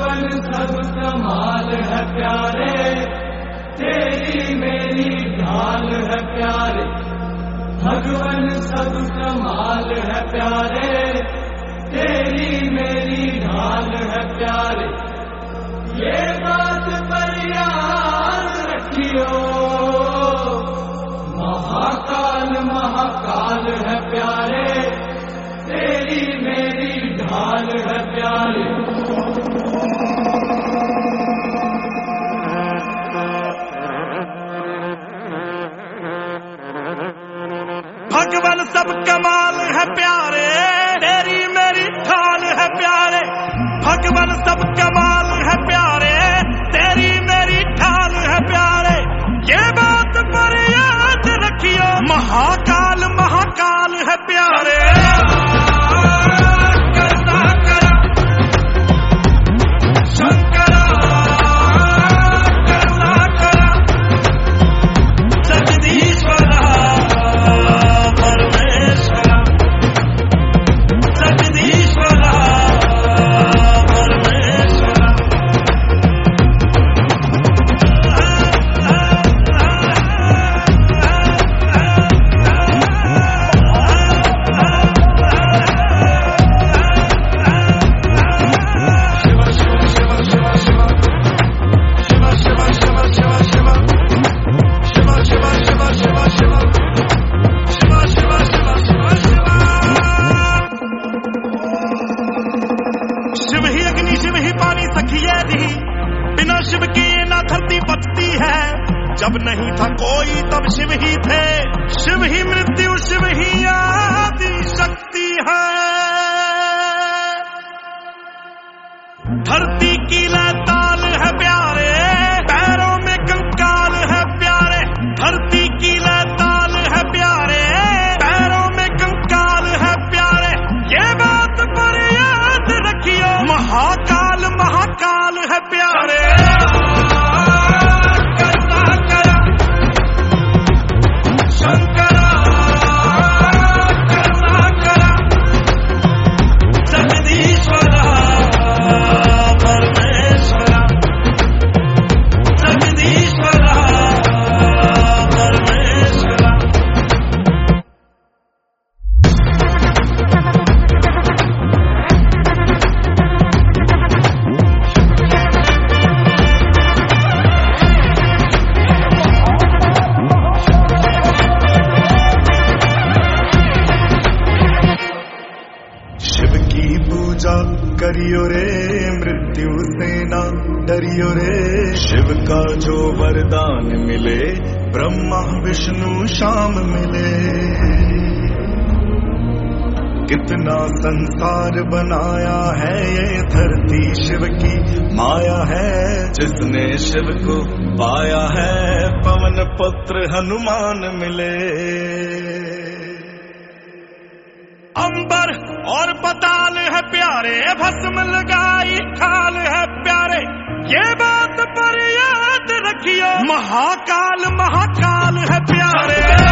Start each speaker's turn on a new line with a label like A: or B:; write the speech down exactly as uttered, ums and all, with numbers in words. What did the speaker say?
A: भगवन सब कमाल है प्यारे, तेरी मेरी ढाल है प्यारे। भगवन सब कमाल है प्यारे, तेरी मेरी ढाल है प्यारे। ये बात पर याद रखियो, महाकाल महाकाल है प्यारे, तेरी मेरी ढाल है प्यारे।
B: भगवान सब कमाल है प्यारे, तेरी मेरी ढाल है प्यारे। भगवान सब कमाल है प्यारे, तेरी मेरी ढाल है प्यारे। ये बात पर याद रखियो, महाकाल महाकाल है प्यारे। बिना शिव के ना धरती बचती है, जब नहीं था कोई तब शिव ही थे। शिव ही मृत्यु, शिव ही आदि शक्ति है। धरती की लैताल है प्यारे, पैरों में कंकाल है प्यारे। धरती की लैताल है प्यारे, पैरों में कंकाल है प्यारे। ये बात पर याद रखियो, महाकाल महाकाल है प्यारे। करियो रे मृत्यु से ना डरियो रे, शिव का जो वरदान मिले ब्रह्मा विष्णु शाम मिले। कितना संसार बनाया है ये धरती शिव की माया है। जिसने शिव को पाया है पवन पुत्र हनुमान मिले। अंबर और पताल है प्यारे, भस्म लगाई खाल है प्यारे। ये बात पर याद रखियो, महाकाल महाकाल है प्यारे।